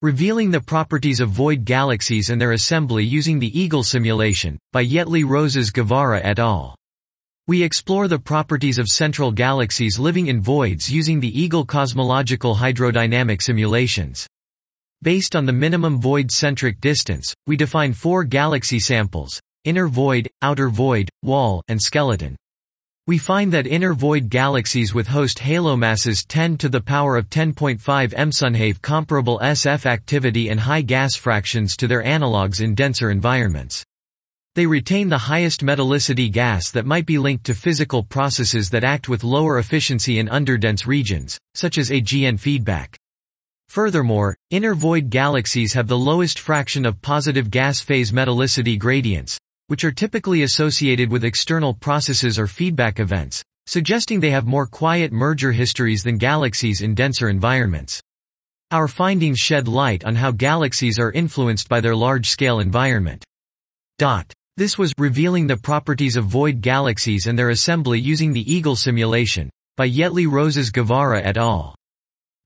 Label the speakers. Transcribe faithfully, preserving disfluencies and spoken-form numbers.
Speaker 1: Revealing the Properties of Void Galaxies and Their Assembly Using the Eagle Simulation, by Yetli Rosas Guevara et al. We explore the properties of central galaxies living in voids using the Eagle cosmological hydrodynamic simulations. Based on the minimum void-centric distance, we define four galaxy samples: inner void, outer void, wall, and skeleton. We find that inner void galaxies with host halo masses ten to the power of ten point five MeV have comparable S F activity and high gas fractions to their analogues in denser environments. They retain the highest metallicity gas that might be linked to physical processes that act with lower efficiency in underdense regions, such as A G N feedback. Furthermore, inner void galaxies have the lowest fraction of positive gas phase metallicity gradients, which are typically associated with external processes or feedback events, suggesting they have more quiet merger histories than galaxies in denser environments. Our findings shed light on how galaxies are influenced by their large-scale environment. Dot. This was Revealing the Properties of Void Galaxies and Their Assembly Using the Eagle Simulation, by Yetli Rosas Guevara et al.